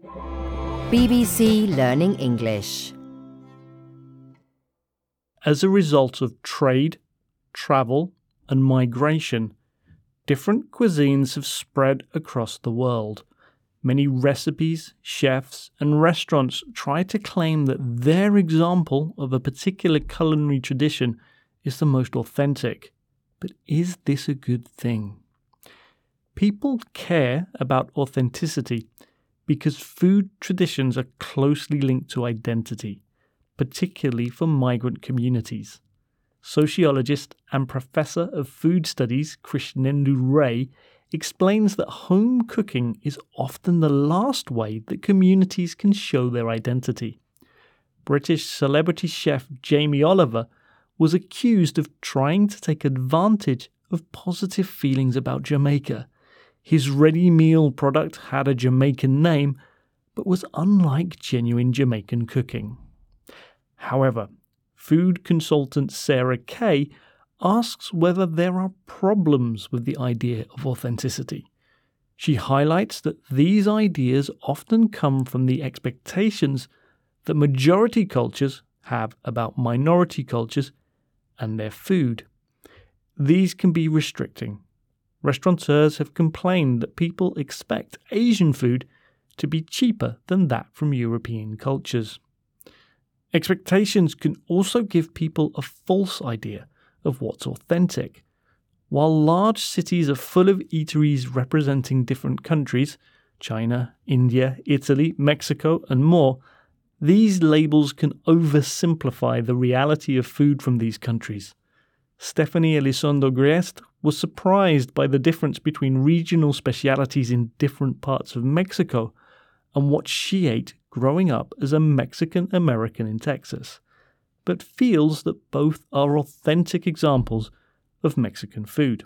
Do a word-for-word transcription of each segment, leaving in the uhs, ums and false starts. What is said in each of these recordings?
B B C Learning English. As a result of trade, travel, and migration, different cuisines have spread across the world. Many recipes, chefs, and restaurants try to claim that their example of a particular culinary tradition is the most authentic. But is this a good thing? People care about authenticity because food traditions are closely linked to identity, particularly for migrant communities. Sociologist and professor of food studies Krishnendu Ray explains that home cooking is often the last way that communities can show their identity. British celebrity chef Jamie Oliver was accused of trying to take advantage of positive feelings about Jamaica. His ready meal product had a Jamaican name, but was unlike genuine Jamaican cooking. However, food consultant Sarah Kay asks whether there are problems with the idea of authenticity. She highlights that these ideas often come from the expectations that majority cultures have about minority cultures and their food. These can be restricting. Restaurateurs have complained that people expect Asian food to be cheaper than that from European cultures. Expectations can also give people a false idea of what's authentic. While large cities are full of eateries representing different countries, China, India, Italy, Mexico, and more, these labels can oversimplify the reality of food from these countries. Stephanie Elizondo Griest was surprised by the difference between regional specialities in different parts of Mexico and what she ate growing up as a Mexican American in Texas, but feels that both are authentic examples of Mexican food.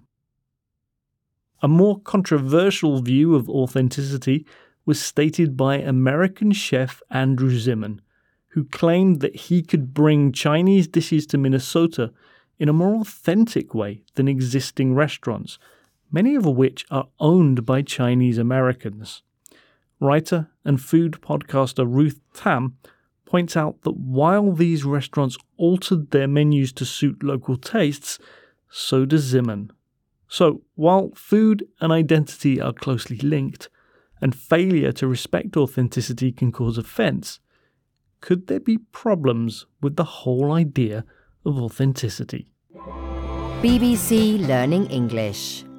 A more controversial view of authenticity was stated by American chef Andrew Zimmern, who claimed that he could bring Chinese dishes to Minnesota in a more authentic way than existing restaurants, many of which are owned by Chinese Americans. Writer and food podcaster Ruth Tam points out that while these restaurants altered their menus to suit local tastes, so does Zimmern. So, while food and identity are closely linked, and failure to respect authenticity can cause offence, could there be problems with the whole idea of authenticity? B B C Learning English.